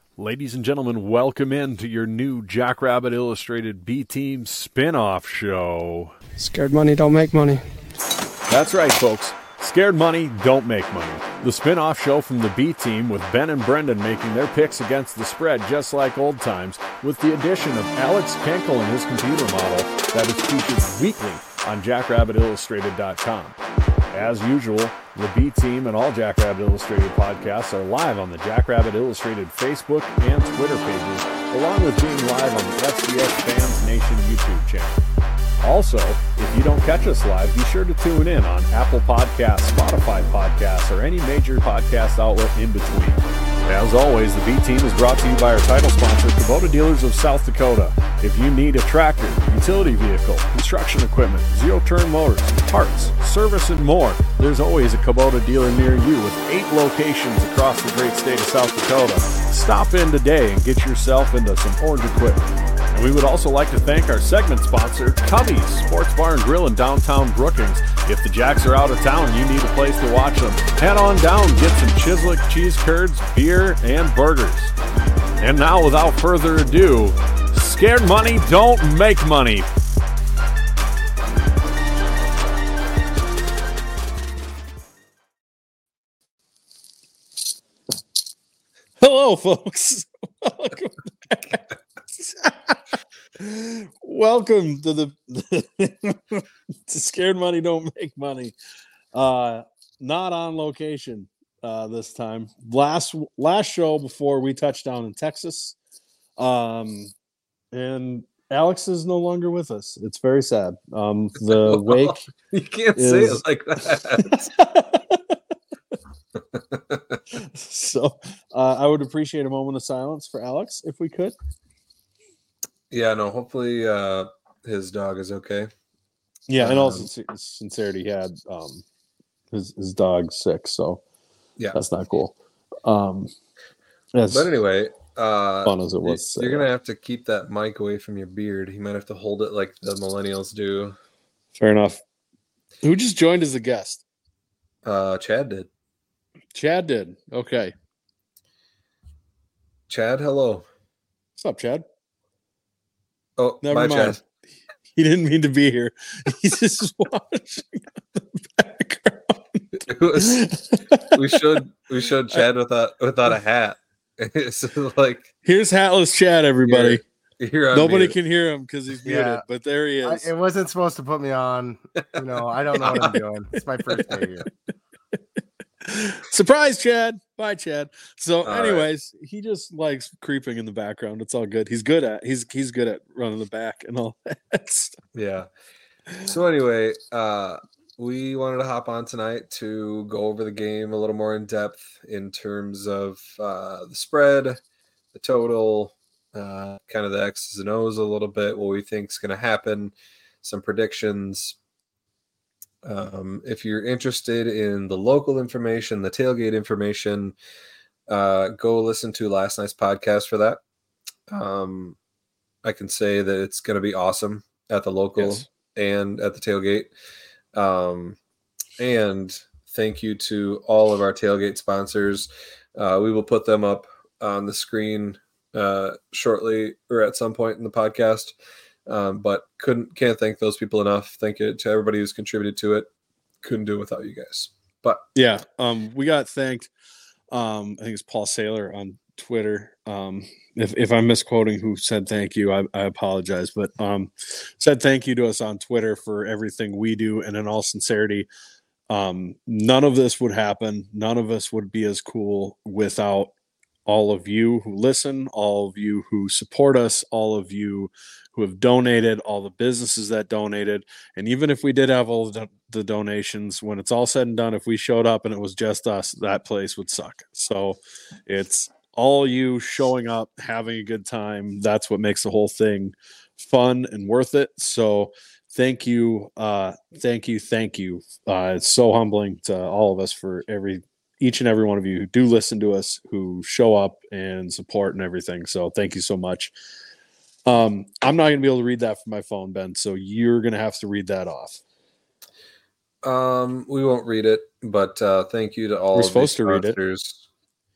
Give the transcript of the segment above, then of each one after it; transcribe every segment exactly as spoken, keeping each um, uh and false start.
Ladies and gentlemen, welcome in to your new Jackrabbit Illustrated B-Team spin-off show. Scared money don't make money. That's right, folks. Scared money don't make money. The spin-off show from the B-Team with Ben and Brendan making their picks against the spread just like old times, with the addition of Alex Kenkel and his computer model that is featured weekly on jackrabbit illustrated dot com. As usual, the B-Team and all Jackrabbit Illustrated podcasts are live on the Jackrabbit Illustrated Facebook and Twitter pages, along with being live on the F C S Fans Nation YouTube channel. Also, if you don't catch us live, be sure to tune in on Apple Podcasts, Spotify Podcasts, or any major podcast outlet in between. As always, the B-Team is brought to you by our title sponsor, Kubota Dealers of South Dakota. If you need a tractor, utility vehicle, construction equipment, zero-turn motors, parts, service, and more, there's always a Kubota dealer near you with eight locations across the great state of South Dakota. Stop in today and get yourself into some orange equipment. And we would also like to thank our segment sponsor, Cubby's Sports Bar and Grill in downtown Brookings. If the Jacks are out of town and you need a place to watch them, head on down, get some Chislic cheese curds, beer, and burgers. And now, without further ado, scared money don't make money. Hello, folks. Welcome back. Welcome to the to Scared Money Don't Make Money. Uh, not on location uh, this time. Last last show before we touched down in Texas, um, and Alex is no longer with us. It's very sad. Um, the wake. You can't is... say it like that. So uh, I would appreciate a moment of silence for Alex if we could. Yeah, no, hopefully uh, his dog is okay. Yeah, um, and also sincerity, he had um, his, his dog sick, so yeah, that's not cool. Um, as but anyway, uh, fun as it was. You're going to have to keep that mic away from your beard. You might have to hold it like the millennials do. Fair enough. Who just joined as a guest? Uh, Chad did. Chad did. Okay. Chad, hello. What's up, Chad? Oh, never my mind. Chad. He didn't mean to be here. He's just watching the background. It was, we showed we showed Chad without without a hat. So like, here's hatless Chad, everybody. You're, you're Nobody mute. can hear him because he's muted, Yeah. but there he is. I, it wasn't supposed to put me on. You know, I don't know what I'm doing. It's my first day here. Surprise, Chad. Bye, Chad. So, All anyways, right. He just likes creeping in the background. It's all good. He's good at he's he's good at running the back and all that stuff. Yeah. So anyway, uh, we wanted to hop on tonight to go over the game a little more in depth in terms of uh, the spread, the total, uh, kind of the X's and O's a little bit, what we think is going to happen, some predictions. Um, if you're interested in the local information, the tailgate information, uh, go listen to last night's podcast for that. Um, I can say that it's going to be awesome at the local yes. and at the tailgate. Um, and thank you to all of our tailgate sponsors. Uh, we will put them up on the screen uh, shortly or at some point in the podcast. Um, but couldn't can't thank those people enough. Thank you to everybody who's contributed to it. Couldn't do it without you guys. But yeah, um, we got thanked. Um, I think it's Paul Saylor on Twitter. Um, if if I'm misquoting who said thank you, I, I apologize. But um, said thank you to us on Twitter for everything we do, and in all sincerity, um, none of this would happen. None of us would be as cool without all of you who listen, all of you who support us, all of you who have donated, all the businesses that donated. And even if we did have all the, the donations, when it's all said and done, if we showed up and it was just us, that place would suck. So it's all you showing up, having a good time. That's what makes the whole thing fun and worth it. So thank you. Uh, thank you. Thank you. Uh, it's so humbling to all of us for every each and every one of you who do listen to us, who show up and support and everything. So thank you so much. Um, I'm not going to be able to read that from my phone, Ben, so you're going to have to read that off. Um, we won't read it, but uh, thank you to all We're of supposed the to read it. sponsors.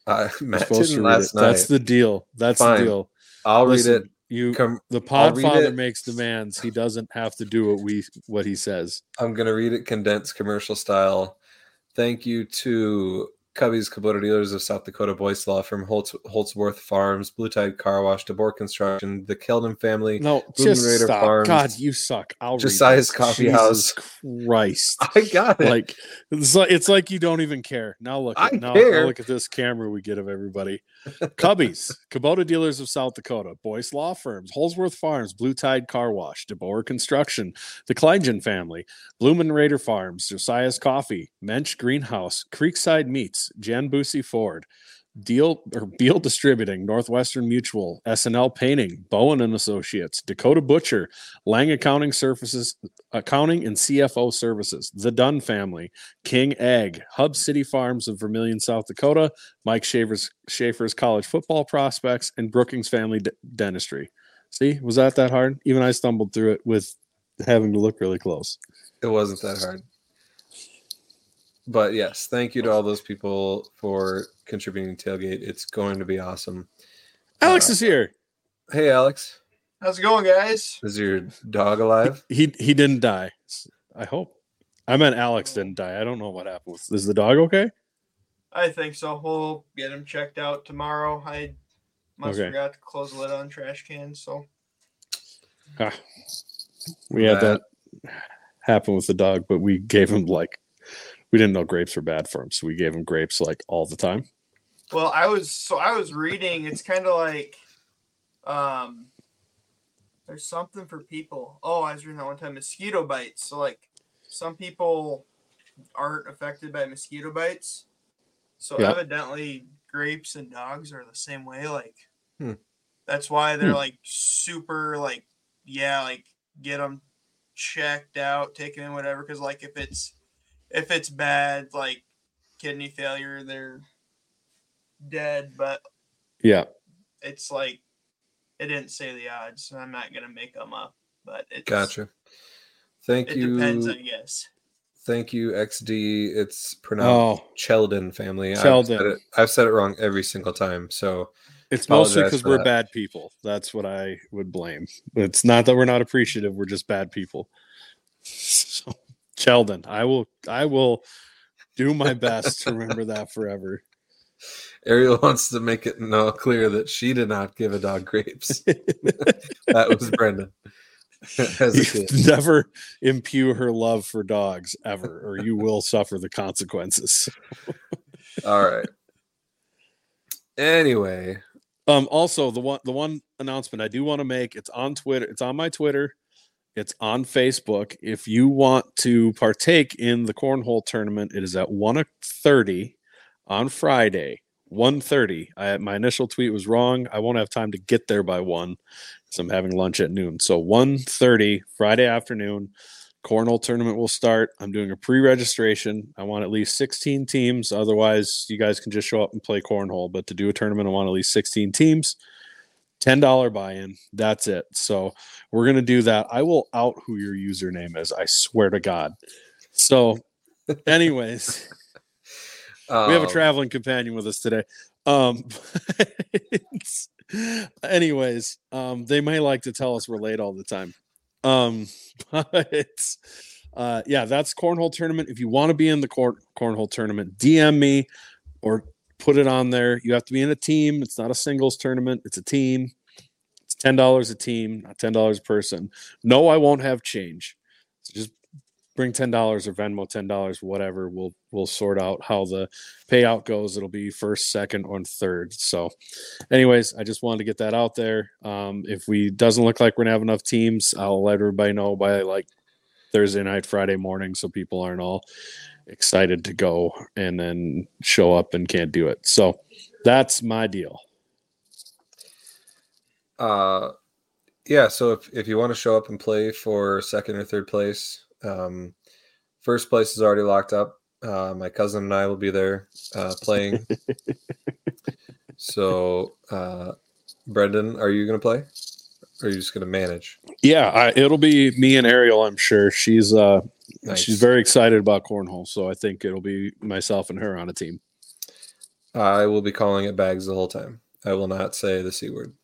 Uh, Matt supposed didn't to read last it. night. That's the deal. That's Fine. the deal. I'll Listen, read it. You, Come, the I'll read Podfather it. makes demands. He doesn't have to do what we what he says. I'm gonna read it condensed commercial style. Thank you to Cubby's Kubota Dealers of South Dakota, Boyce Law Firm, Holtz, Holtzworth Farms, Blue Tide Car Wash, DeBoer Construction, the Keldon family, No, Boom just Raider stop. Farms, God, you suck. I'll Josiah's read this. Coffee Jesus House. Christ. I got it. Like it's like it's like you don't even care. Now look I at now, care. now look at this camera we get of everybody. Cubbies, Kubota Dealers of South Dakota, Boyce Law Firms, Holsworth Farms, Blue Tide Car Wash, DeBoer Construction, the Kleingen family, Bloomin' Raider Farms, Josiah's Coffee, Mensch Greenhouse, Creekside Meats, Jan Busey Ford, Deal or Beal Distributing, Northwestern Mutual, S and L Painting, Bowen and Associates, Dakota Butcher, Lang Accounting Services, Accounting and C F O Services, The Dunn Family, King Egg, Hub City Farms of Vermilion, South Dakota, Mike Schaefer's, Schaefer's College Football Prospects, and Brookings Family D- Dentistry. See, was that that hard? Even I stumbled through it with having to look really close. It wasn't that hard. But yes, thank you to all those people for contributing to Tailgate. It's going to be awesome. Alex Uh, is here. Hey, Alex. How's it going, guys? Is your dog alive? He he didn't die. I hope. I meant Alex didn't die. I don't know what happened. With, is the dog okay? I think so. We'll get him checked out tomorrow. I must Okay. forgot to close the lid on trash cans, so Ah, we had that happen with the dog, but we gave him like we didn't know grapes were bad for him, so we gave him grapes like all the time. well, I was so I was reading. It's kind of like, um, there's something for people. Oh, I was reading that one time. Mosquito bites. So like, some people aren't affected by mosquito bites. So Yeah. evidently, grapes and dogs are the same way. Like, Hmm. that's why they're Hmm. like super like, yeah, like get them checked out, taken in, whatever. Because like if it's if it's bad, like kidney failure, they're dead. But Yeah. it's like it didn't say the odds, so I'm not gonna make them up. But it's Gotcha. Thank It you. depends, I guess. Thank you, X D. It's pronounced Oh, Cheldon family. I've Cheldon. said, it, I've said it wrong every single time. So it's mostly Apologize because for we're that. bad people. That's what I would blame. It's not that we're not appreciative. We're just bad people. So, Sheldon, I will. I will do my best to remember that forever. Ariel wants to make it no clear that she did not give a dog grapes. That was Brendan. As a You kid. never impugn her love for dogs ever, or you will suffer the consequences. All right. Anyway, Um, also the one the one announcement I do want to make, it's on Twitter, it's on my Twitter, it's on Facebook. If you want to partake in the cornhole tournament, it is at one thirty on Friday. one thirty. I my initial tweet was wrong. I won't have time to get there by one because I'm having lunch at noon. So one thirty Friday afternoon, cornhole tournament will start. I'm doing a pre-registration. I want at least sixteen teams. Otherwise, you guys can just show up and play cornhole. But to do a tournament, I want at least sixteen teams. ten dollars buy-in. That's it. So we're going to do that. I will out who your username is. I swear to God. So anyways, um, we have a traveling companion with us today. Um, anyways, um, they may like to tell us we're late all the time. Um, but uh, yeah, that's cornhole tournament. If you want to be in the corn cornhole tournament, D M me or put it on there. You have to be in a team. It's not a singles tournament. It's a team. It's ten dollars a team, not ten dollars a person. No, I won't have change. So just bring ten dollars or Venmo ten dollars, whatever. We'll we'll sort out how the payout goes. It'll be first, second, or third. So anyways, I just wanted to get that out there. Um, if we doesn't look like we're gonna have enough teams, I'll let everybody know by like Thursday night, Friday morning, so people aren't all excited to go and then show up and can't do it. So that's my deal. Uh, yeah. So if, if you want to show up and play for second or third place, um, first place is already locked up. Uh, my cousin and I will be there uh, playing. So, uh, Brendan, are you going to play? Or are you just going to manage? Yeah, I, it'll be me and Ariel, I'm sure. She's uh Nice. she's very excited about cornhole, so I think it'll be myself and her on a team. I will be calling it bags the whole time. I will not say the C word.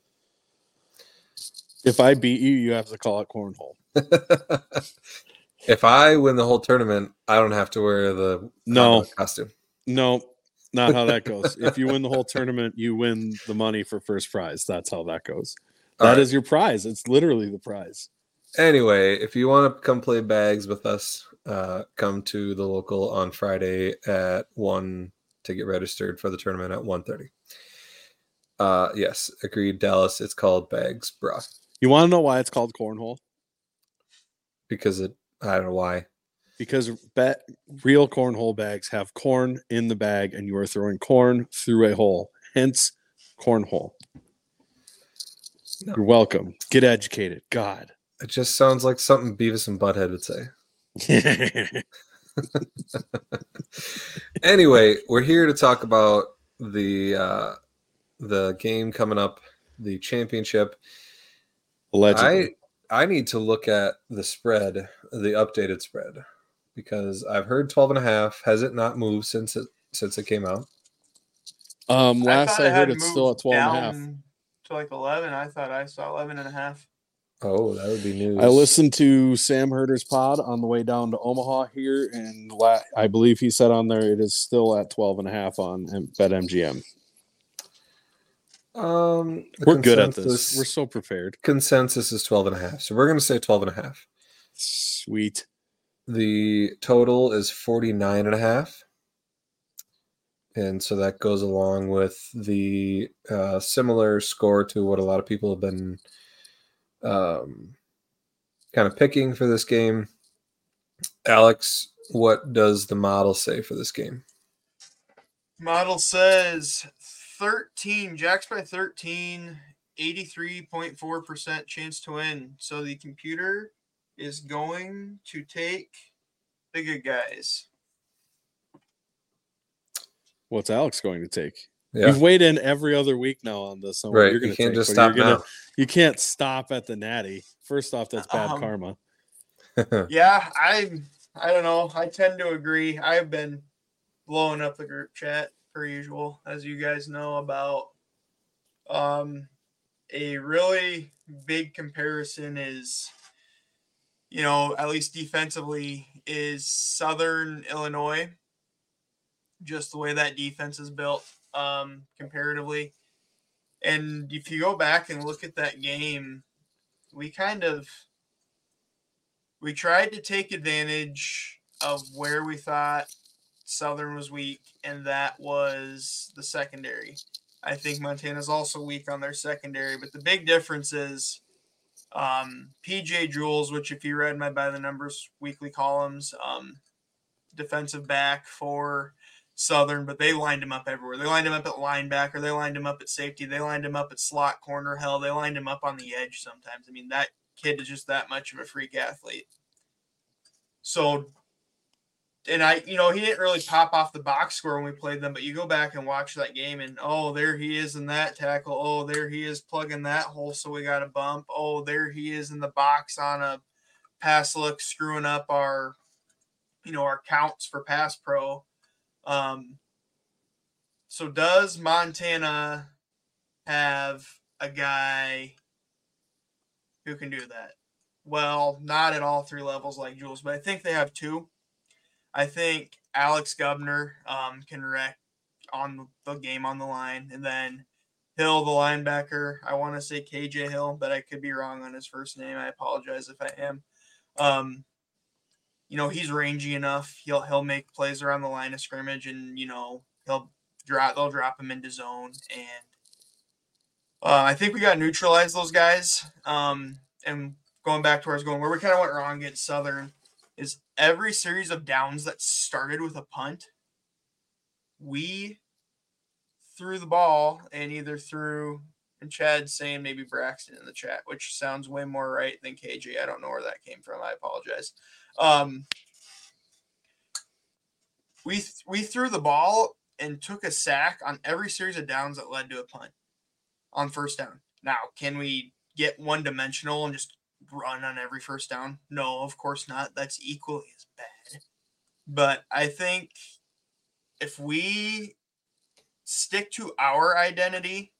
If I beat you, you have to call it cornhole. If I win the whole tournament, I don't have to wear the No costume. No, not how that goes. If you win the whole tournament, you win the money for first prize. That's how that goes. That All right. is your prize. It's literally the prize. Anyway, if you want to come play bags with us, uh, come to the local on Friday at one to get registered for the tournament at one thirty. Uh, yes, agreed, Dallas. It's called Bags, bruh. You want to know why it's called cornhole? Because it, I don't know why. Because bet, real cornhole bags have corn in the bag, and you are throwing corn through a hole. Hence, cornhole. No. You're welcome. Get educated. God. It just sounds like something Beavis and Butthead would say. Anyway, we're here to talk about the uh, the game coming up, the championship. Allegedly. I I need to look at the spread, the updated spread, because I've heard twelve and a half. Has it not moved since it since it came out? Um, last thought I, it heard had it's still at moved twelve and a half. down to like eleven. I thought I saw eleven and a half. Oh, that would be news. I listened to Sam Herder's pod on the way down to Omaha here, and la- I believe he said on there it is still at twelve and a half on BetMGM. Um, We're good at this. We're so prepared. Consensus is twelve and a half. So we're going to say twelve and a half. Sweet. The total is forty-nine and a half. And so that goes along with the uh, similar score to what a lot of people have been um, kind of picking for this game. Alex, what does the model say for this game? Model says thirteen, Jacks by thirteen, eighty-three point four percent chance to win. So the computer is going to take the good guys. What's Alex going to take? Yeah. You've weighed in every other week now on this. On what Right. You're You gonna can't take, just but stop you're gonna, now. You can't stop at the natty. First off, that's bad Um, karma. Yeah, I I don't know. I tend to agree. I've been blowing up the group chat per usual, as you guys know, about um a really big comparison is, you know, at least defensively, is Southern Illinois. Just the way that defense is built, um, comparatively. And if you go back and look at that game, we kind of we tried to take advantage of where we thought Southern was weak, and that was the secondary. I think Montana's also weak on their secondary, but the big difference is um, P J Jules, which if you read my By the Numbers weekly columns, um, defensive back for Southern, but they lined him up everywhere. They lined him up at linebacker. They lined him up at safety. They lined him up at slot corner. Hell, they lined him up on the edge sometimes. I mean, that kid is just that much of a freak athlete. So, and I, you know, he didn't really pop off the box score when we played them, but you go back and watch that game and, oh, there he is in that tackle. Oh, there he is plugging that hole, so we got a bump. Oh, there he is in the box on a pass look, screwing up our, you know, our counts for pass pro. Um, so does Montana have a guy who can do that? Well, not at all three levels like Jules, but I think they have two. I think Alex Gubner um, can wreck on the game on the line. And then Hill, the linebacker, I want to say K J Hill, but I could be wrong on his first name. I apologize if I am. Um, you know, he's rangy enough. He'll he'll make plays around the line of scrimmage, and you know he'll drop. They'll drop him into zone, and uh, I think we got to neutralize those guys. Um, and going back to where I was going, where we kind of went wrong against Southern is every series of downs that started with a punt, we threw the ball and either threw. And Chad's saying maybe Braxton in the chat, which sounds way more right than K J. I don't know where that came from. I apologize. Um, we we threw the ball and took a sack on every series of downs that led to a punt on first down. Now, can we get one-dimensional and just run on every first down? No, of course not. That's equally as bad. But I think if we stick to our identity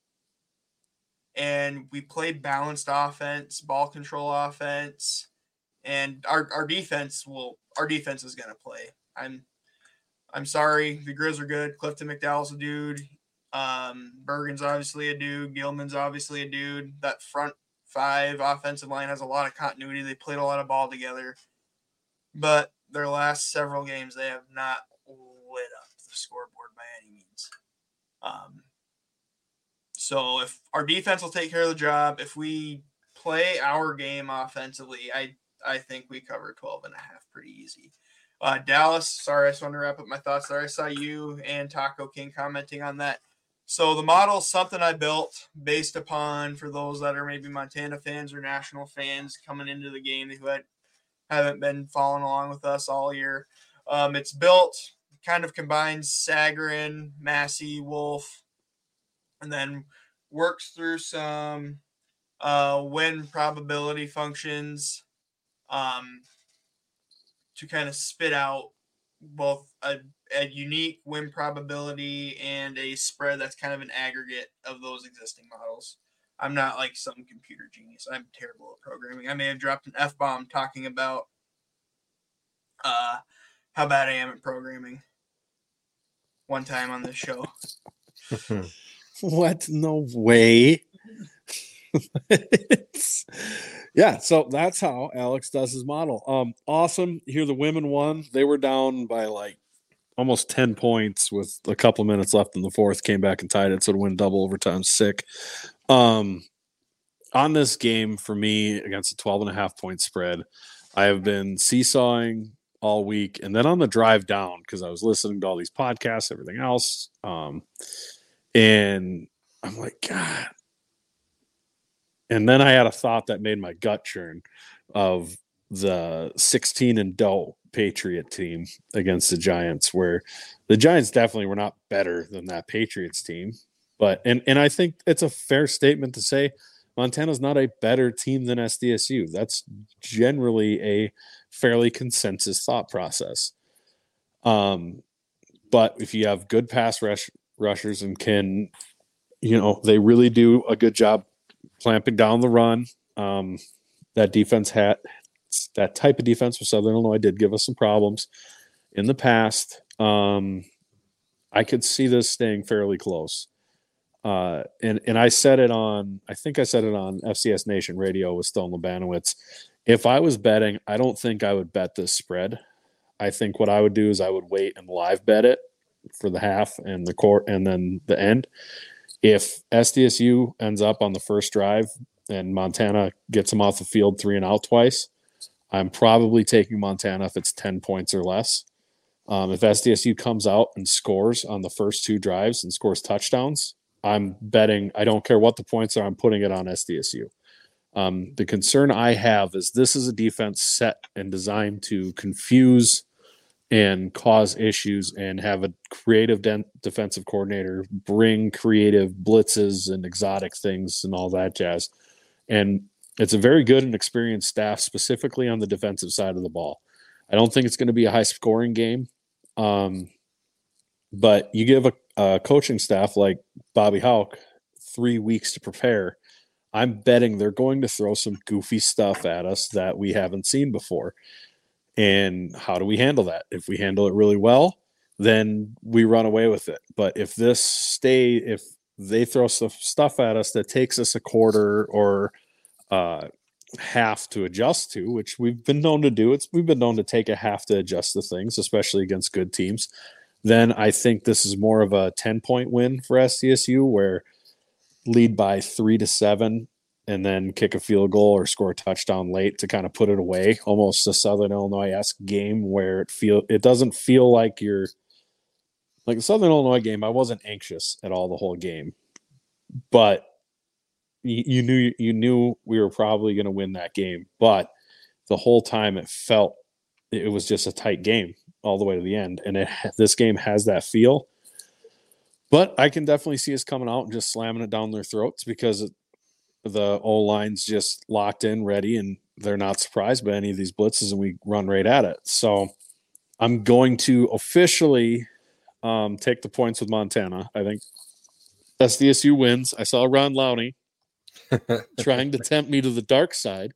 and we play balanced offense, ball control offense, and our, our defense will our defense is gonna play. I'm I'm sorry, the Grizz are good. Clifton McDowell's a dude. Um, Bergen's obviously a dude. Gilman's obviously a dude. That front five offensive line has a lot of continuity. They played a lot of ball together. But their last several games, they have not lit up the scoreboard by any means. Um, so if our defense will take care of the job, if we play our game offensively, I, I think we cover twelve and a half pretty easy. Uh, Dallas, sorry, I just want to wrap up my thoughts there. I saw you and Taco King commenting on that. So the model is something I built based upon, for those that are maybe Montana fans or national fans coming into the game who had, haven't been following along with us all year. Um, it's built, kind of combines Sagarin, Massey, Wolf, and then works through some uh, win probability functions um, to kind of spit out both a, a unique win probability and a spread that's kind of an aggregate of those existing models. I'm not like some computer genius. I'm terrible at programming. I may have dropped an F-bomb talking about uh, how bad I am at programming one time on this show. What? No way. Yeah, so that's how Alex does his model. Um, awesome. Here the women won. They were down by like almost ten points with a couple minutes left in the fourth. Came back and tied it, so to win double overtime. Sick. Um, on this game for me against a twelve and a half point spread, I have been seesawing all week, and then on the drive down because I was listening to all these podcasts, everything else, um, and I'm like, God. And then I had a thought that made my gut churn of the sixteen and oh Patriot team against the Giants, where the Giants definitely were not better than that Patriots team. But and and I think it's a fair statement to say Montana's not a better team than S D S U. That's generally a fairly consensus thought process. Um, but if you have good pass rush rushers and can, you know, they really do a good job clamping down the run. Um, that defense had that type of defense for Southern Illinois did give us some problems in the past. Um, I could see this staying fairly close. Uh, and, and I said it on, I think I said it on F C S Nation Radio with Stone Labanowitz. If I was betting, I don't think I would bet this spread. I think what I would do is I would wait and live bet it for the half and the court and then the end. If S D S U ends up on the first drive and Montana gets them off the field three and out twice, I'm probably taking Montana if it's ten points or less. Um, if S D S U comes out and scores on the first two drives and scores touchdowns, I'm betting, I don't care what the points are, I'm putting it on S D S U. Um, the concern I have is this is a defense set and designed to confuse and cause issues and have a creative de- defensive coordinator bring creative blitzes and exotic things and all that jazz. And it's a very good and experienced staff, specifically on the defensive side of the ball. I don't think it's going to be a high-scoring game, um, but you give a, a coaching staff like Bobby Hauck three weeks to prepare, I'm betting they're going to throw some goofy stuff at us that we haven't seen before. And how do we handle that? If we handle it really well, then we run away with it. But if this stay, if they throw some stuff at us that takes us a quarter or uh, half to adjust to, which we've been known to do, it's we've been known to take a half to adjust to things, especially against good teams. Then I think this is more of a ten point win for S D S U, where lead by three to seven. And then kick a field goal or score a touchdown late to kind of put it away. Almost a Southern Illinois-esque game where it feel it doesn't feel like you're like the Southern Illinois game. I wasn't anxious at all the whole game, but you, you knew you knew we were probably going to win that game. But the whole time it felt it was just a tight game all the way to the end, and it this game has that feel. But I can definitely see us coming out and just slamming it down their throats because it, the O-line's just locked in, ready, and they're not surprised by any of these blitzes, and we run right at it. So I'm going to officially um, take the points with Montana. I think S D S U wins. I saw Ron Lowney trying to tempt me to the dark side.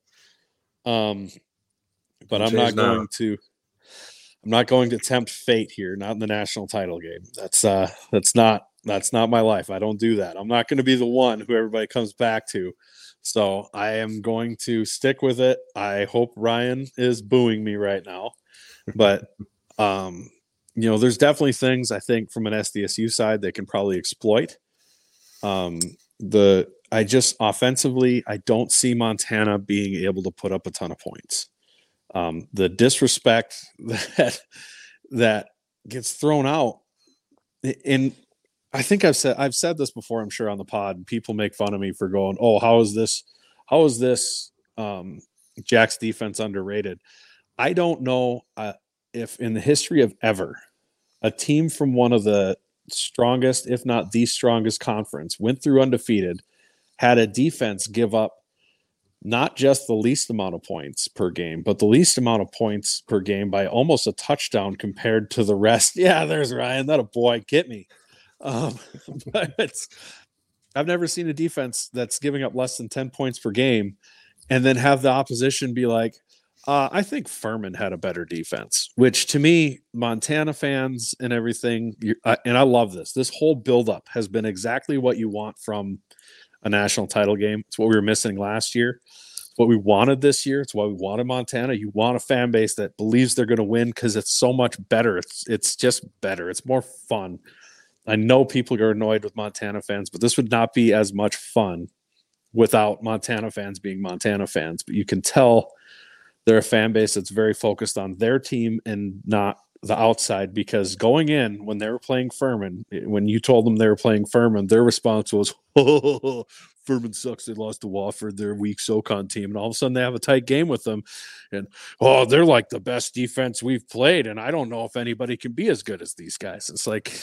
Um, but Don't I'm not change now. going to. I'm not going to tempt fate here. Not in the national title game. That's uh, that's not that's not my life. I don't do that. I'm not going to be the one who everybody comes back to. So I am going to stick with it. I hope Ryan is booing me right now, but um, you know, there's definitely things I think from an S D S U side they can probably exploit. Um, the I just offensively, I don't see Montana being able to put up a ton of points. Um, the disrespect that that gets thrown out, and I think I've said I've said this before. I'm sure on the pod, people make fun of me for going, "Oh, how is this? How is this um, Jack's defense underrated?" I don't know uh, if in the history of ever a team from one of the strongest, if not the strongest conference, went through undefeated, had a defense give up not just the least amount of points per game, but the least amount of points per game by almost a touchdown compared to the rest. Yeah, there's Ryan. That a boy. Get me. Um, but it's, I've never seen a defense that's giving up less than ten points per game and then have the opposition be like, uh, I think Furman had a better defense, which to me, Montana fans and everything, I, and I love this. This whole buildup has been exactly what you want from a national title game. It's what we were missing last year. It's what we wanted this year. It's what we wanted Montana. You want a fan base that believes they're going to win because it's so much better. It's it's just better. It's more fun. I know people are annoyed with Montana fans, but this would not be as much fun without Montana fans being Montana fans. But you can tell they're a fan base that's very focused on their team and not the outside, because going in when they were playing Furman, when you told them they were playing Furman, their response was, oh, Furman sucks. They lost to Wofford. They're a weak SoCon team. And all of a sudden they have a tight game with them. And, oh, they're like the best defense we've played. And I don't know if anybody can be as good as these guys. It's like,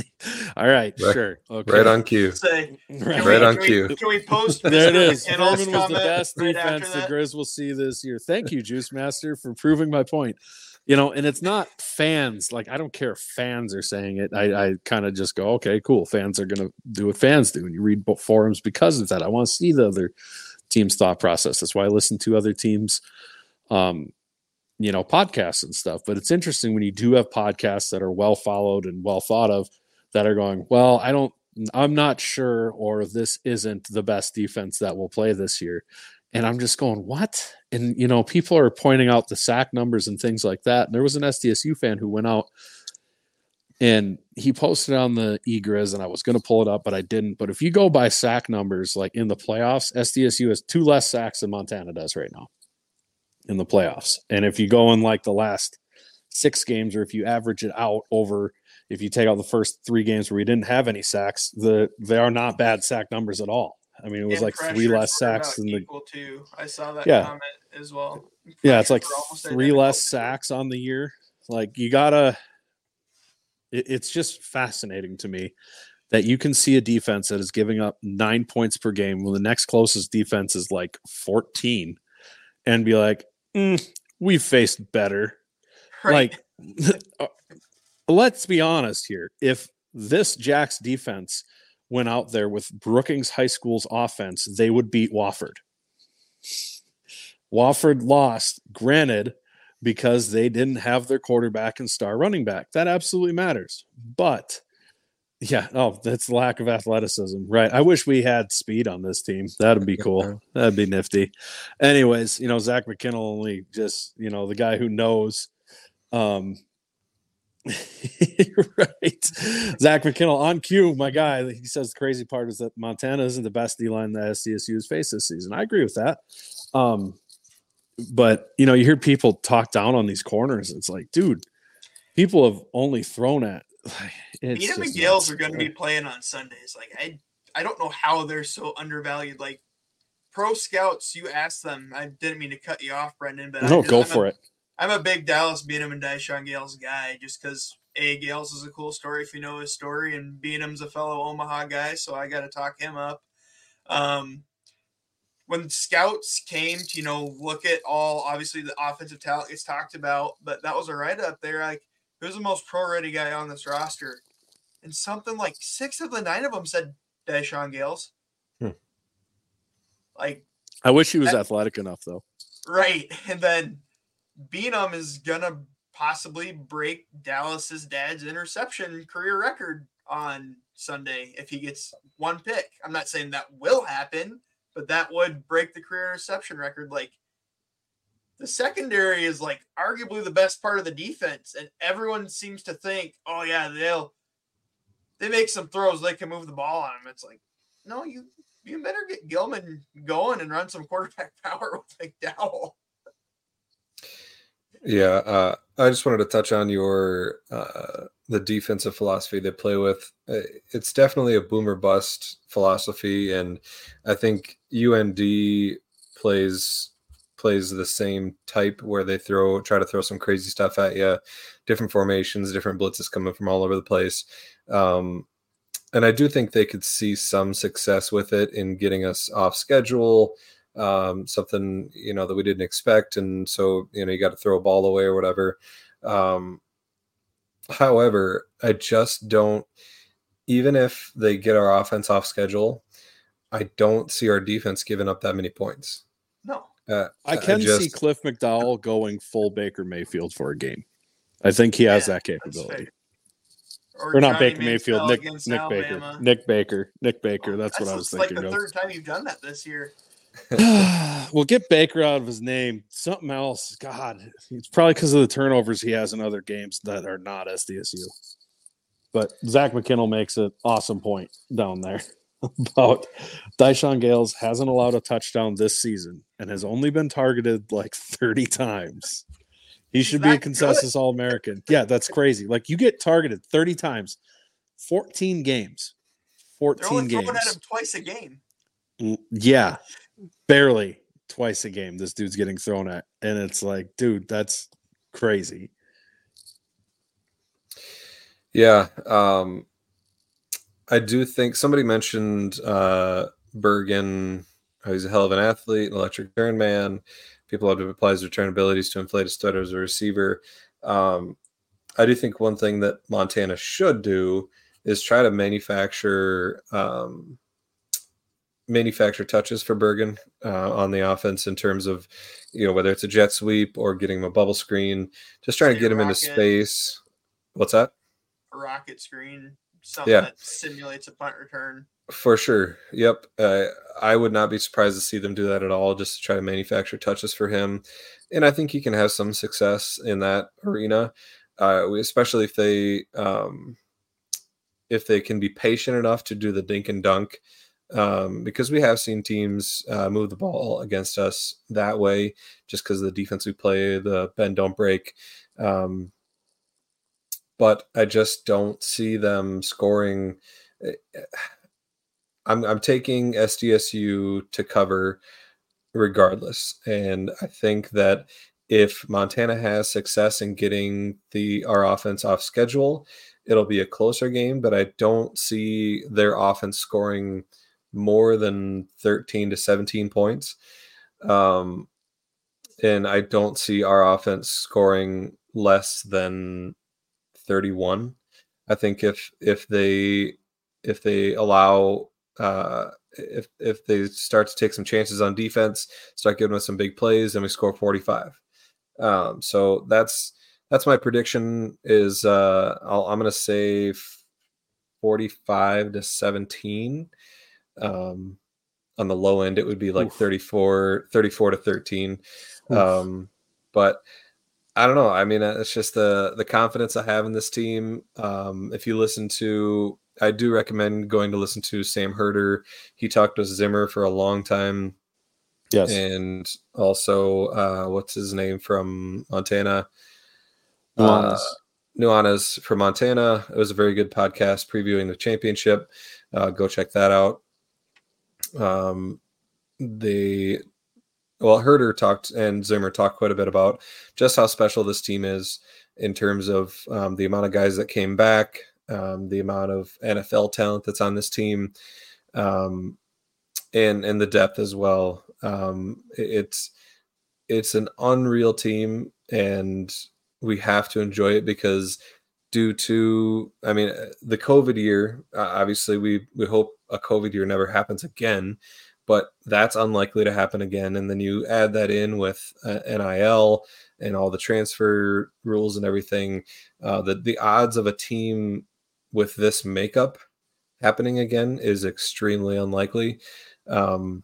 all right, right, sure. Okay. Right on cue. Say, Right, Right we, on can cue. We, can we post There it Mister is. McKinnell's Furman was the comment best right after defense the that? Grizz will see this year. Thank you, Juice Master, for proving my point. You know, and it's not fans. Like, I don't care if fans are saying it. I, I kind of just go, okay, cool. Fans are going to do what fans do. And you read forums because of that. I want to see the other team's thought process. That's why I listen to other teams, um, you know, podcasts and stuff. But it's interesting when you do have podcasts that are well followed and well thought of that are going, well, I don't, I'm not sure, or this isn't the best defense that will play this year. And I'm just going, what? And, you know, people are pointing out the sack numbers and things like that. And there was an S D S U fan who went out and he posted on the eGriz, and I was going to pull it up, but I didn't. But if you go by sack numbers, like in the playoffs, S D S U has two less sacks than Montana does right now in the playoffs. And if you go in like the last six games, or if you average it out over, if you take out the first three games where we didn't have any sacks, the they are not bad sack numbers at all. I mean, it was And like three pressures less were sacks about than the equal to. I saw that Yeah. comment as well. yeah, it's like Pressures were almost three identical. less sacks on the year. Like, you gotta. It, it's just fascinating to me that you can see a defense that is giving up nine points per game when the next closest defense is like fourteen, and be like, mm, we've faced better. Right. Like, let's be honest here. If this Jack's defense went out there with Brookings High School's offense, they would beat Wofford. Wofford lost, granted, because they didn't have their quarterback and star running back. That absolutely matters. But, yeah, oh, that's the lack of athleticism. Right. I wish we had speed on this team. That'd be cool. That'd be nifty. Anyways, you know, Zach McKinnell only just, you know, the guy who knows. Um, right. Zach McKinnell on cue, my guy. He says the crazy part is that Montana isn't the best D-line that S D S U has faced this season. I agree with that. Um, but, you know, you hear people talk down on these corners. It's like, dude, people have only thrown at. It's Beat 'em just and Gales nuts. are going to be playing on Sundays. Like, I, I don't know how they're so undervalued. Like, pro scouts, you ask them. I didn't mean to cut you off, Brendan, but No, I, go I'm for a, it. I'm a big Dallas Beanham and Dyshawn Gales guy, just because A, Gales is a cool story if you know his story, and Beanham's a fellow Omaha guy, so I got to talk him up. Um, when scouts came to, you know, look at all, obviously the offensive talent gets talked about, but that was a write up there. Like, who's the most pro ready guy on this roster? and something like six of the nine of them said Deshaun Gales. Hmm. Like, I wish he was that, athletic enough, though. Right. And then Beenum is going to possibly break Dallas's dad's interception career record on Sunday if he gets one pick. I'm not saying that will happen, but that would break the career interception record. Like, the secondary is like arguably the best part of the defense, and everyone seems to think, oh yeah, they'll they make some throws, they can move the ball on them. It's like, no, you you better get Gilman going and run some quarterback power with McDowell. Yeah, uh, I just wanted to touch on your uh, the defensive philosophy they play with. It's definitely a boomer bust philosophy, and I think U N D plays plays the same type where they throw try to throw some crazy stuff at you, different formations, different blitzes coming from all over the place. Um, and I do think they could see some success with it in getting us off schedule. Um, something, you know, that we didn't expect. And so, you know, you got to throw a ball away or whatever. Um, however, I just don't, even if they get our offense off schedule, I don't see our defense giving up that many points. No. Uh, I can I just, see Cliff McDowell going full Baker Mayfield for a game. I think he has Yeah, that capability. Or, Or not Johnny Baker Mayfield, Manziel Nick against Nick Alabama. Baker. Nick Baker. Nick Baker. Oh, That's, what I was like thinking the of. third time you've done that this year. We'll get Baker out of his name. Something else. God, it's probably because of the turnovers he has in other games that are not S D S U. But Zach McKinnell makes an awesome point down there about Deshaun Gales hasn't allowed a touchdown this season and has only been targeted like thirty times. He should be a consensus All-American. Yeah, that's crazy. Like, you get targeted thirty times, fourteen games. fourteen They're only games. throwing at him twice a game. Yeah, barely twice a game this dude's getting thrown at. And it's like, dude, that's crazy. Yeah. Um, I do think somebody mentioned uh, Bergen. Oh, he's a hell of an athlete, an electric turn man. People have to apply his return abilities to inflate his stutter as a receiver. Um, I do think one thing that Montana should do is try to manufacture um, manufacture touches for Bergen uh, on the offense in terms of, you know, whether it's a jet sweep or getting him a bubble screen, just trying to get him into space. What's that? A rocket screen, something yeah. that simulates a punt return. For sure. Yep. Uh, I would not be surprised to see them do that at all, just to try to manufacture touches for him. And I think he can have some success in that arena, uh, especially if they um, if they can be patient enough to do the dink and dunk, um, because we have seen teams uh, move the ball against us that way, just because of the defense we play, the bend don't break. Um, but I just don't see them scoring. I'm I'm taking S D S U to cover regardless. And I think that if Montana has success in getting the our offense off schedule, it'll be a closer game, but I don't see their offense scoring more than thirteen to seventeen points. Um, and I don't see our offense scoring less than thirty-one. I think if if they if they allow Uh, if if they start to take some chances on defense, start giving us some big plays, then we score forty-five. Um, so that's that's my prediction. Is uh, I'll, I'm going to say forty-five to seventeen. Um, on the low end, it would be like thirty-four, thirty-four to thirteen. Um, but I don't know. I mean, it's just the the confidence I have in this team. Um, if you listen to I do recommend going to listen to Sam Herder. He talked with Zimmer for a long time. Yes. And also, uh, what's his name from Montana? Nuanez. Uh, Nuanez from Montana. It was a very good podcast previewing the championship. Uh, go check that out. Um, the well, Herder talked and Zimmer talked quite a bit about just how special this team is in terms of um, the amount of guys that came back. Um, the amount of N F L talent that's on this team, um, and and the depth as well. Um, it's it's an unreal team, and we have to enjoy it because due to, I mean, the COVID year. Uh, obviously, we we hope a COVID year never happens again, but that's unlikely to happen again. And then you add that in with uh, N I L and all the transfer rules and everything. Uh, the the odds of a team with this makeup happening again is extremely unlikely. Um,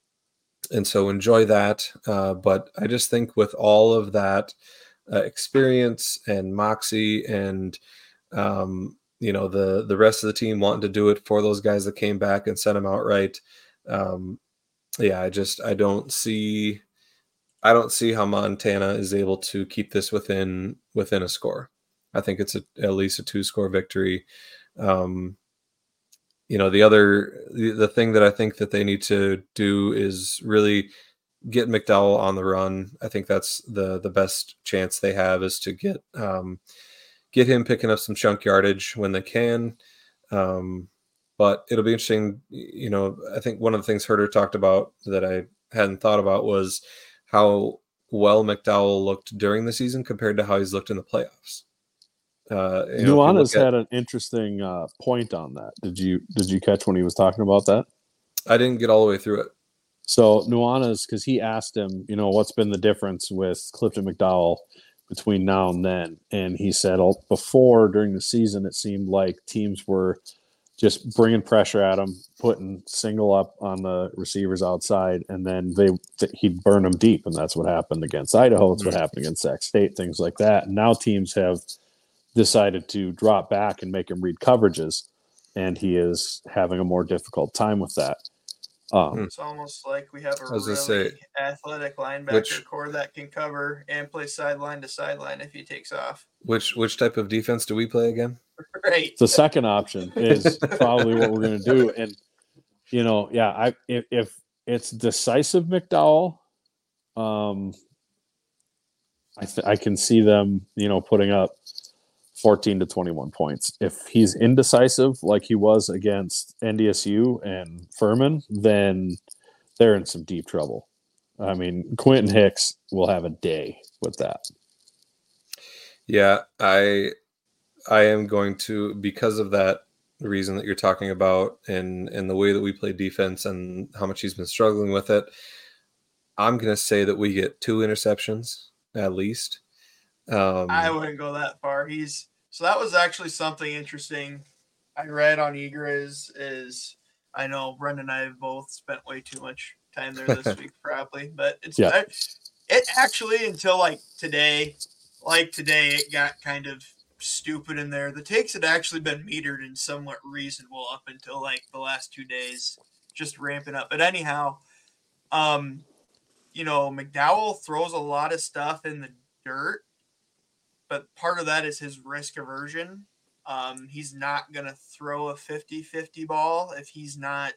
and so enjoy that. Uh, but I just think with all of that uh, experience and moxie and, um, you know, the, the rest of the team wanting to do it for those guys that came back and sent them out right. Um, yeah, I just, I don't see, I don't see how Montana is able to keep this within, within a score. I think it's a, at least a two score victory. Um, you know, the other, the, the thing that I think that they need to do is really get McDowell on the run. I think that's the, the best chance they have is to get, um, get him picking up some chunk yardage when they can. Um, but it'll be interesting. You know, I think one of the things Herder talked about that I hadn't thought about was how well McDowell looked during the season compared to how he's looked in the playoffs. Uh, you know, Nuanez at, had an interesting uh, point on that. Did you did you catch when he was talking about that? I didn't get all the way through it. So Nuanez, because he asked him, you know, what's been the difference with Clifton McDowell between now and then, and he said, oh, before during the season, it seemed like teams were just bringing pressure at him, putting single up on the receivers outside, and then they he'd burn them deep, and that's what happened against Idaho. It's mm-hmm. what happened against Sac State, things like that. And now teams have decided to drop back and make him read coverages, and he is having a more difficult time with that. Um, it's almost like we have a really say, athletic linebacker which, core that can cover and play sideline to sideline if he takes off. Which which type of defense do we play again? Right. The second option is probably what we're going to do, and you know, yeah, I if, if it's decisive McDowell, um, I th- I can see them, you know, putting up fourteen to twenty-one points. If he's indecisive like he was against N D S U and Furman, then they're in some deep trouble. I mean, Quentin Hicks will have a day with that. Yeah, I I am going to, because of that reason that you're talking about and, and the way that we play defense and how much he's been struggling with it, I'm going to say that we get two interceptions at least. Um, I wouldn't go that far. He's so that was actually something interesting I read on Eager is is I know Brendan and I have both spent way too much time there this week probably, but it's yeah. I, it actually until like today, like today it got kind of stupid in there. The takes had actually been metered and somewhat reasonable up until like the last two days, just ramping up. But anyhow, um, you know, McDowell throws a lot of stuff in the dirt. But part of that is his risk aversion. Um, he's not going to throw a fifty-fifty ball if he's not.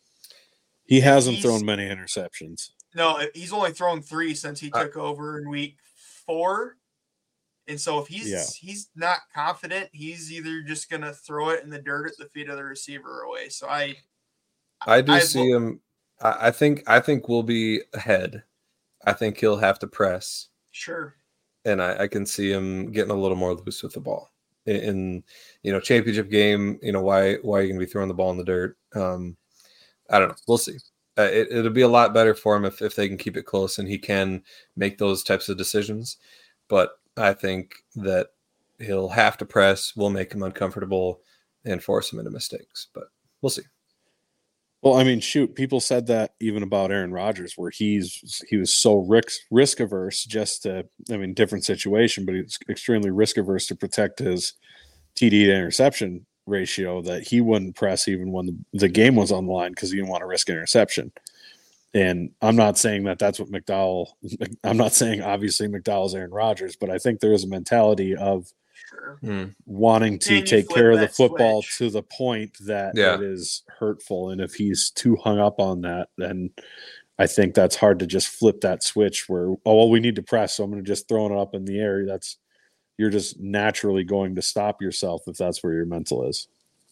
He hasn't thrown many interceptions. No, he's only thrown three since he took uh, over in week four. And so if he's yeah. he's not confident, he's either just going to throw it in the dirt at the feet of the receiver away. So I. I do I, see I, him. I think I think we'll be ahead. I think he'll have to press. Sure. And I, I can see him getting a little more loose with the ball in, in you know, championship game. You know, why, why are you going to be throwing the ball in the dirt? Um, I don't know. We'll see. Uh, it, it'll be a lot better for him if, if they can keep it close and he can make those types of decisions. But I think that he'll have to press, we'll make him uncomfortable and force him into mistakes, but we'll see. Well, I mean, shoot, people said that even about Aaron Rodgers, where he's he was so risk risk averse just to, I mean, different situation, but he's extremely risk averse to protect his T D to interception ratio that he wouldn't press even when the, the game was on the line because he didn't want to risk interception. And I'm not saying that that's what McDowell – I'm not saying obviously McDowell's Aaron Rodgers, but I think there is a mentality of sure. wanting to take care of the football switch. to the point that yeah. it is hurtful. And if he's too hung up on that, then I think that's hard to just flip that switch where, oh, well, we need to press, so I'm going to just throw it up in the air. That's – you're just naturally going to stop yourself if that's where your mental is.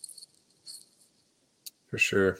For sure.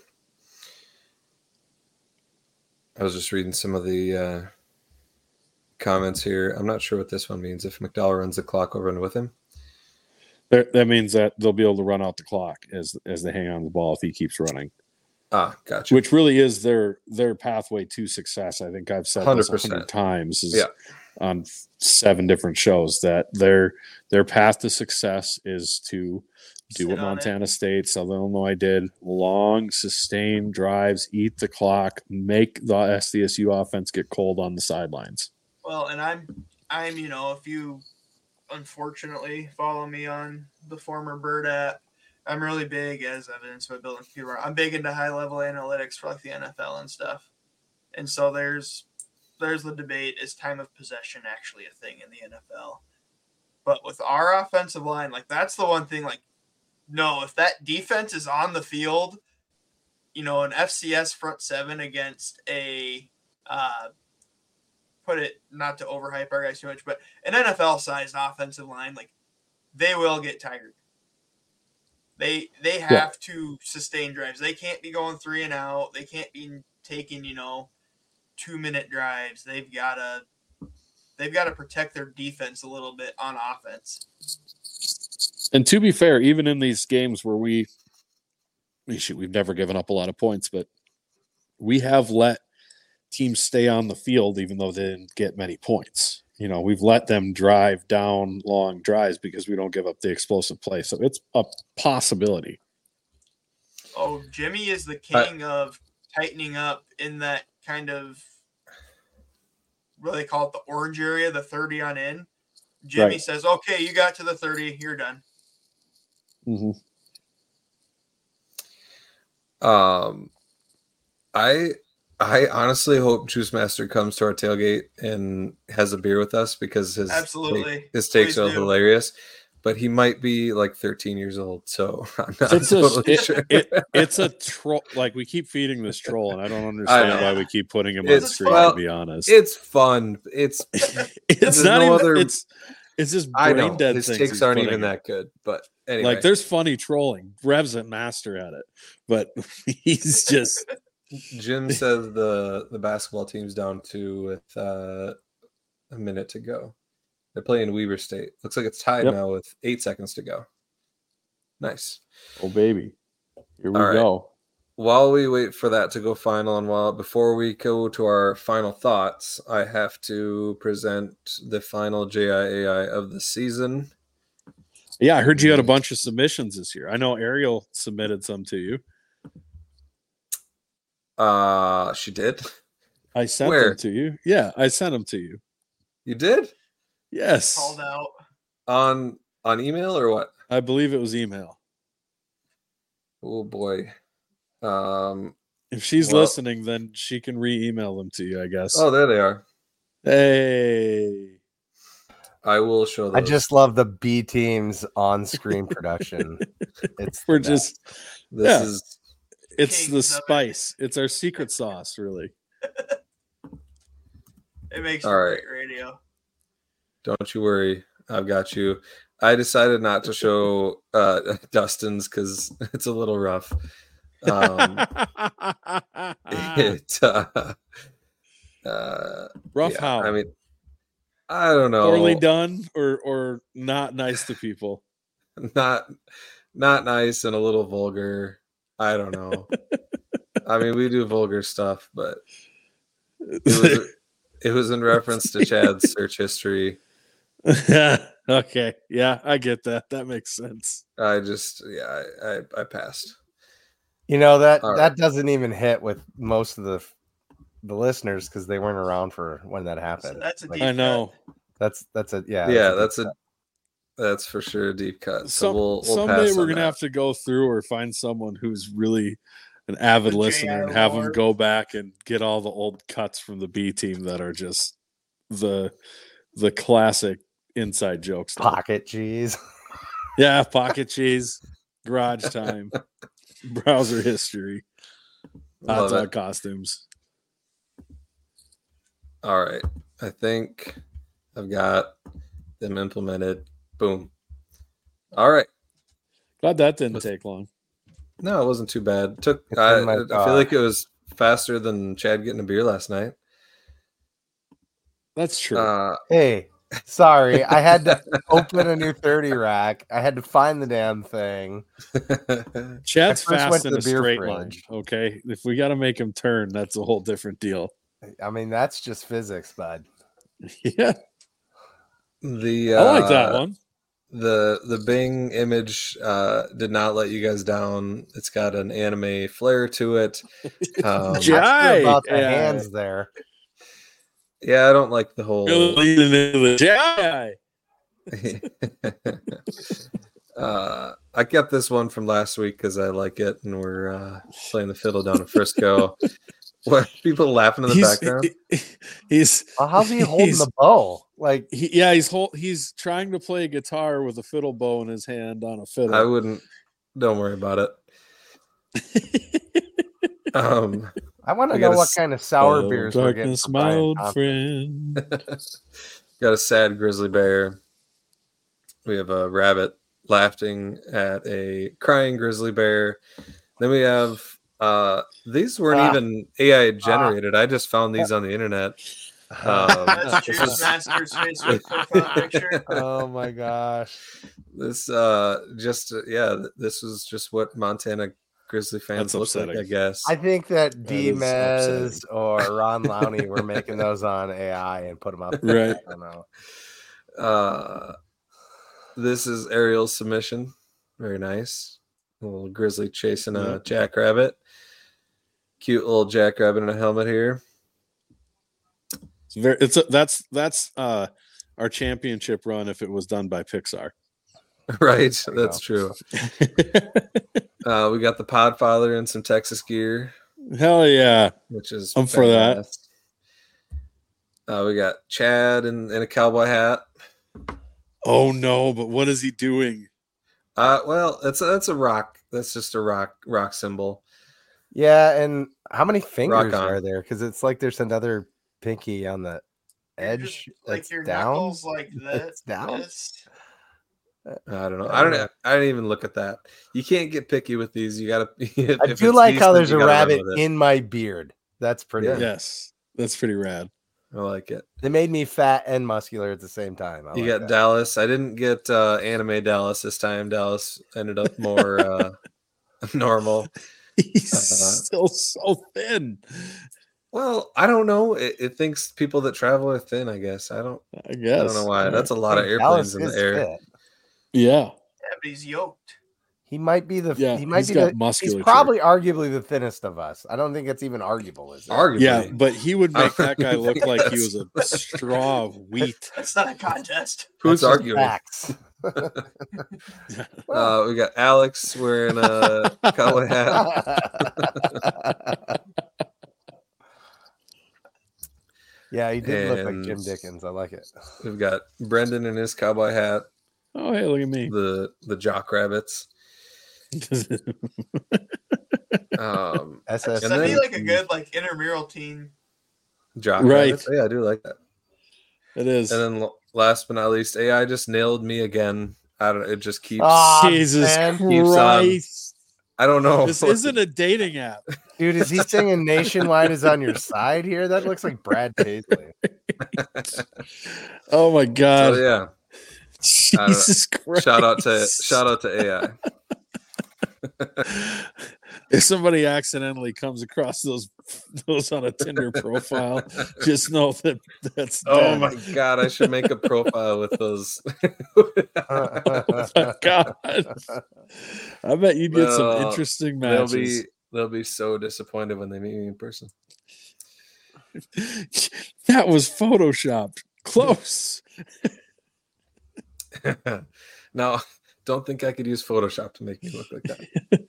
I was just reading some of the uh, comments here. I'm not sure what this one means. If McDowell runs the clock, I'll run with him. That, that means that they'll be able to run out the clock as as they hang on to the ball if he keeps running. Ah, gotcha. Which really is their their pathway to success. I think I've said this a one hundred percent. hundred times is Yeah. on seven different shows that their their path to success is to do Sit what on Montana State, Southern Illinois did: long, sustained drives, eat the clock, make the S D S U offense get cold on the sidelines. Well, and I'm, I'm, you know, if you unfortunately follow me on the former Bird app, I'm really big, as evidenced by building computer. I'm big into high level analytics for like the N F L and stuff. And so there's, there's the debate: is time of possession actually a thing in the N F L? But with our offensive line, like that's the one thing. Like, no, if that defense is on the field, you know, an F C S front seven against a, uh, put it not to overhype our guys too much, but an N F L-sized offensive line, like they will get tired. They they have yeah. to sustain drives. They can't be going three and out. They can't be taking, you know, two minute drives. They've got to they've got to protect their defense a little bit on offense. And to be fair, even in these games where we, we shoot, we've never given up a lot of points, but we have let teams stay on the field even though they didn't get many points. You know, we've let them drive down long drives because we don't give up the explosive play. So it's a possibility. Oh, Jimmy is the king uh, of tightening up in that kind of, what do they call it, the orange area, the thirty on in. Jimmy right. says, okay, you got to the thirty, you're done. Mm-hmm. Um, I I honestly hope Juice Master comes to our tailgate and has a beer with us because his absolutely take, his takes Please are do. hilarious. But he might be like thirteen years old, so I'm not it's totally a, sure. It, it, it's a troll. Like we keep feeding this troll, and I don't understand I why we keep putting him it's, on screen. well, to be honest, it's fun. It's it's not no even. other, it's it's just brain I know dead. his things takes aren't even in. that good, but anyway, like there's funny trolling. Rev's a master at it, but he's just. Jim says the the basketball team's down two with uh, a minute to go. They're playing Weber State. Looks like it's tied yep. now with eight seconds to go. Nice. Oh baby, here we All right. go. While we wait for that to go final, and while before we go to our final thoughts, I have to present the final J I A I of the season. Yeah, I heard you had a bunch of submissions this year. I know Ariel submitted some to you. Uh, she did. I sent Where? them to you. Yeah, I sent them to you. You did? Yes. Called out on on email or what? I believe it was email. Oh boy. Um, if she's well, listening, then she can re-email them to you, I guess. Oh, there they are. Hey. I will show those. I just love the B team's on-screen production. It's We're best. just this yeah. is it's Kings the of spice. It. It's our secret sauce, really. It makes All for right. great radio. Don't you worry. I've got you. I decided not to show uh, Dustin's because it's a little rough. Um, it uh, uh, rough yeah, how? I mean, I don't know. Poorly done or or not nice to people? Not not nice and a little vulgar. I don't know. I mean, we do vulgar stuff, but it was it was in reference to Chad's search history. Okay, yeah, I get that. That makes sense. I just yeah, I I, I passed. You know that All that right. doesn't even hit with most of the the listeners because they weren't around for when that So happened. that's a Like, deep I know. that's that's a yeah Yeah, deep that's a cut. that's for sure a deep cut. So Some, we'll, we'll someday pass we're on gonna that. have to go through or find someone who's really an avid The listener J I and have them Lord. go back and get all the old cuts from the B team that are just the the classic inside jokes. Pocket cheese. Yeah, pocket cheese, garage time, browser history, hot Love dog it. costumes. All right. I think I've got them implemented. Boom. All right. Glad that didn't With- take long. No, it wasn't too bad. It took It's I, in my I car. feel like it was faster than Chad getting a beer last night. That's true. Uh Hey, Sorry, I had to open a new thirty rack. I had to find the damn thing. Chad's I first went fast to in the a beer straight fridge. line. Okay, if we got to make him turn, that's a whole different deal. I mean, that's just physics, bud. Yeah, The I like that uh, one. the the Bing image uh, did not let you guys down. It's got an anime flair to it. Um, Ja- Not sure about the yeah. hands there. yeah, I don't like the whole. Really leaning into the Jedi. uh, I kept this one from last week because I like it, and we're uh, playing the fiddle down in Frisco. What people laughing in the He's, background? he's Well, how's he holding he's- the bow? Like, he, yeah, he's whole, he's trying to play guitar with a fiddle bow in his hand on a fiddle. I wouldn't. Don't worry about it. Um, I want to We know gotta what s- kind of sour Hello, beers we're getting darkness, from my Brian old Thompson. friend. got a sad grizzly bear. We have a rabbit laughing at a crying grizzly bear. Then we have uh these weren't Ah. even A I generated. I just found these on the internet. Um, That's this Juice is- Master's Facebook profile picture. Oh my gosh. This uh just uh, yeah, th- this was just what Montana Grizzly fans That's look like, upsetting. I guess. I think that That D is upsetting. Mez or Ron Lowney were making those on A I and put them up. Right. I don't know. Uh this is Ariel's submission. Very nice. A little grizzly chasing a Yeah. jackrabbit. Cute little jackrabbit in a helmet here. It's very, it's a, that's that's uh, our championship run if it was done by Pixar. Right, There you that's true. Uh, we got the Podfather in some Texas gear, Hell yeah! which is I'm for that. badass. Uh, we got Chad in, in a cowboy hat. Oh no! But what is he doing? Uh, well, that's a, that's a rock. That's just a rock rock symbol. Yeah, and how many fingers on. are there? Because it's like there's another pinky on the You're edge. just, like that's your down. knuckles like that. It's down. This. I don't know. I don't. I didn't even look at that. You can't get picky with these. You gotta. I do like how there's a rabbit in. in my beard. That's pretty. Yeah. Yes, that's pretty rad. I like it. They made me fat and muscular at the same time. I You like got that. Dallas. I didn't get uh, anime Dallas this time. Dallas ended up more uh, normal. He's Uh, still so thin. Well, I don't know. It, it thinks people that travel are thin. I guess I don't. I guess. I don't know why. That's a lot of Hey, airplanes Dallas in the is air. fit. Yeah. Yeah, but he's yoked. He might be the. Yeah, he might he's be got the. He's musculature. probably arguably the thinnest of us. I don't think it's even arguable. Is it? Arguably. Yeah, but he would make I that guy don't look think like he that's- was a straw of wheat. That's not a contest. Who's That's just arguing? facts. Uh, we got Alex wearing a cowboy hat. Yeah, he did look like Jim And- Dickens. I like it. We've got Brendan in his cowboy hat. Oh, hey, look at me. The the jock rabbits. Um, S S. And That'd be then- like a good like intramural team. jock Right. rabbits. Oh, yeah, I do like that. It is. And then l- last but not least, A I just nailed me again. I don't. It just keeps. Ah, Jesus man. Keeps on. Christ. I don't know. This isn't a dating app. Dude, is he singing Nationwide is on your side here? That looks like Brad Paisley. Oh my God. So, yeah. Jesus Christ. Shout out to shout out to A I. If somebody accidentally comes across those those on a Tinder profile, just know that that's Oh them. my god, I should make a profile with those. My God. I bet you'd get some Well, interesting they'll matches. be they'll be so disappointed when they meet me in person. That was photoshopped. Close. Now, don't think I could use Photoshop to make me look like that.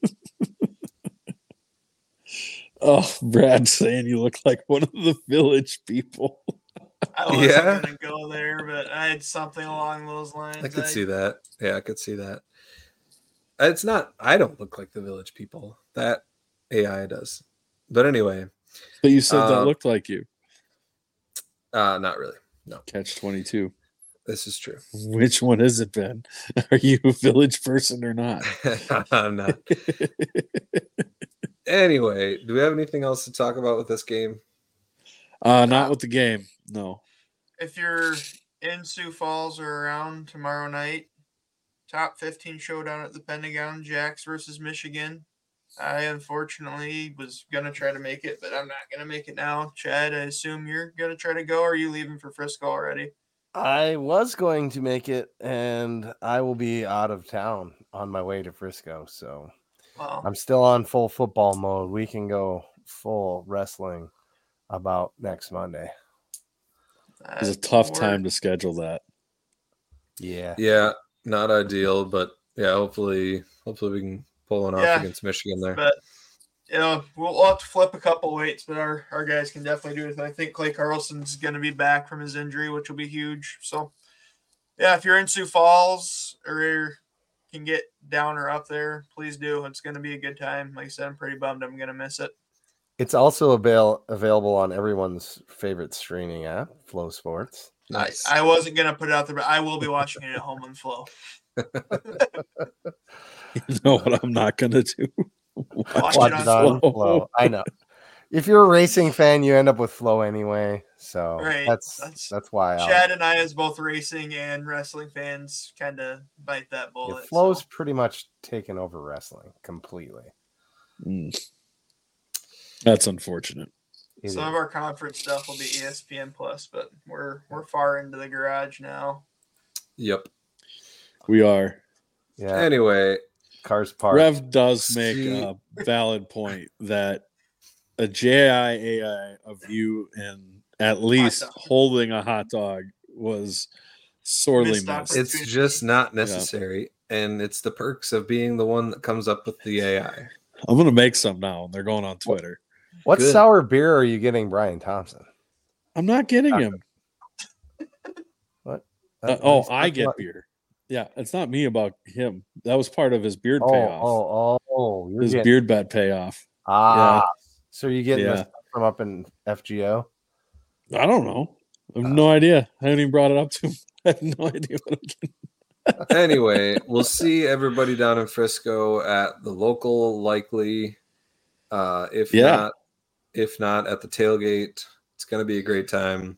Oh, Brad saying you look like one of the village people. I wasn't Yeah. gonna go there, but I had something along those lines. I could see that. Yeah, I could see that. It's not. I don't look like the village people. That A I does. But anyway, But you said that Um, looked like you. uh, not really. No, Catch twenty-two. this is true. Which one is it, Ben? Are you a village person or not? I'm not. Anyway, do we have anything else to talk about with this game? Uh, not with the game. No. If you're in Sioux Falls are around tomorrow night. Top fifteen showdown at the Pentagon, Jacks versus Michigan. I unfortunately was going to try to make it, but I'm not going to make it now. Chad, I assume you're going to try to go, or are you leaving for Frisco already? I was going to make it, and I will be out of town on my way to Frisco. So Well, I'm still on full football mode. We can go full wrestling about next Monday. It was a tough time to schedule that. Yeah. Yeah, not ideal, but yeah, hopefully, hopefully we can pull one off Yeah, against Michigan there. But you know, we'll, we'll have to flip a couple weights, but our, our guys can definitely do it. I think Clay Carlson's going to be back from his injury, which will be huge. So, yeah, if you're in Sioux Falls or can get down or up there, please do. It's going to be a good time. Like I said, I'm pretty bummed I'm going to miss it. It's also avail- available on everyone's favorite streaming app, Flow Sports. Nice. I wasn't going to put it out there, but I will be watching it at home on Flow. You know what I'm not going to do? Watch, Watch it on, it on Flow. Flow. I know. If you're a racing fan, you end up with Flow anyway. So Right. that's, That's- that's why I'll- Chad and I, as both racing and wrestling fans, kind of bite that yeah, bullet. Flow's so. pretty much taken over wrestling completely. Mm. That's unfortunate. It Some is. of our conference stuff will be E S P N Plus, but we're we're far into the garage now. Yep. We are. Yeah. Anyway, Cars parked. Rev does make See- a valid point that a J I A I of you and at least dog. holding a hot dog was sorely Missed missed. it's just not necessary, and it's the perks of being the one that comes up with the A I. I'm gonna make some now, and they're going on Twitter. What Good. sour beer are you getting, Brian Thompson? I'm not getting him. What? Uh, oh, I get beer. Yeah, it's not me about him. That was part of his beard Oh, payoff. oh, oh, oh. You're his getting, beard bet payoff. ah. So you're getting Yeah. this from up in F G O? I don't know. I have no idea. I haven't even brought it up to him. I have no idea what I'm getting. Anyway, we'll see everybody down in Frisco at the local, likely. Uh, if Yeah. not, if not at the tailgate, it's going to be a great time.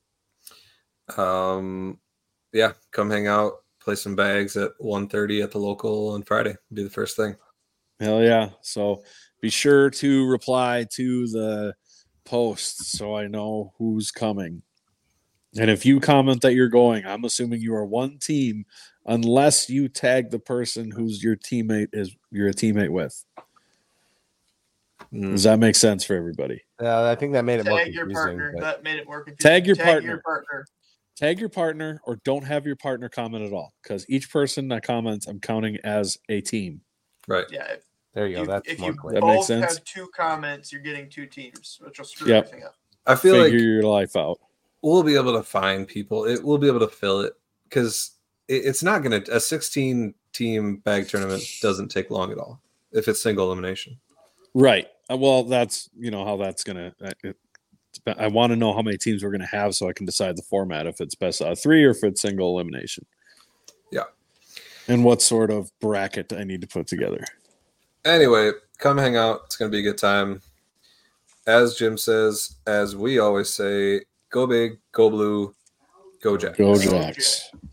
Um, yeah, come hang out, play some bags at one thirty at the local on Friday. Be the first thing. Hell yeah. So be sure to reply to the posts so I know who's coming. And if you comment that you're going, I'm assuming you are one team unless you tag the person who's your teammate is you're a teammate with. Mm. Does that make sense for everybody? Yeah, I think that made it more Tag your confusing. partner. but- That made it more confusing. Tag your Tag partner. Your partner. Tag your partner or don't have your partner comment at all because each person that comments, I'm counting as a team. Right. Yeah. If There you go. you, That's if more you clear. That both makes sense. have two comments, you're getting two teams, which will screw Yep. everything up. I feel Figure like your life out. we'll be able to find people. It we'll be able to fill it because it, it's not going to a sixteen team bag tournament doesn't take long at all if it's single elimination. Right. Uh, Well, that's you know how that's gonna. uh, It, I want to know how many teams we're gonna have so I can decide the format if it's best out of three or if it's single elimination. Yeah. And what sort of bracket I need to put together. Anyway, come hang out. It's going to be a good time. As Jim says, as we always say, go big, go blue, go Jack. Go Go Jacks. Jacks.